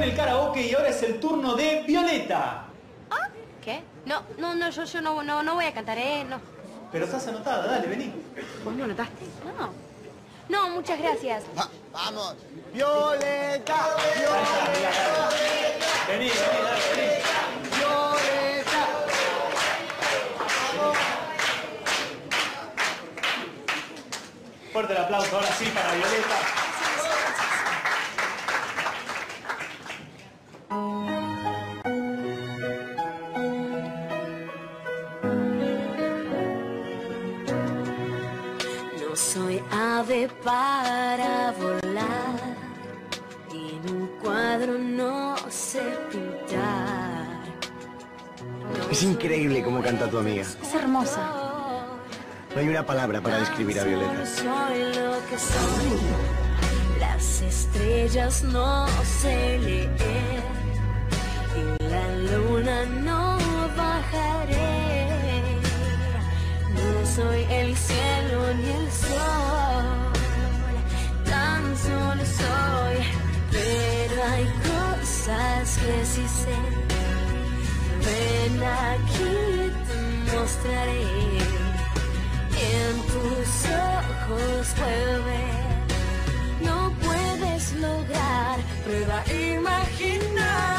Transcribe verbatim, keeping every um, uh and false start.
el karaoke y ahora es el turno de Violeta. ¿Ah? ¿Qué? No, no, no, yo, yo no, no, no voy a cantar, ¿eh? No. Pero estás anotada, dale, vení. ¿Vos no anotaste? No. No, muchas gracias. Va, vamos. Violeta, Violeta. Vení, vení, dale, vení. Violeta. Fuerte el aplauso ahora sí para Violeta. No soy ave para volar y en un cuadro no sé pintar. No Es increíble cómo canta tu amiga. Es hermosa. No hay una palabra para describir a Violeta. Soy lo que soy. Las estrellas no sé leer y la luna no bajaré. No soy el cielo ni el sol, tan solo soy. Pero hay cosas que sí sé. Ven aquí, te mostraré. En tus ojos puedo ver, no puedes lograr, prueba a imaginar.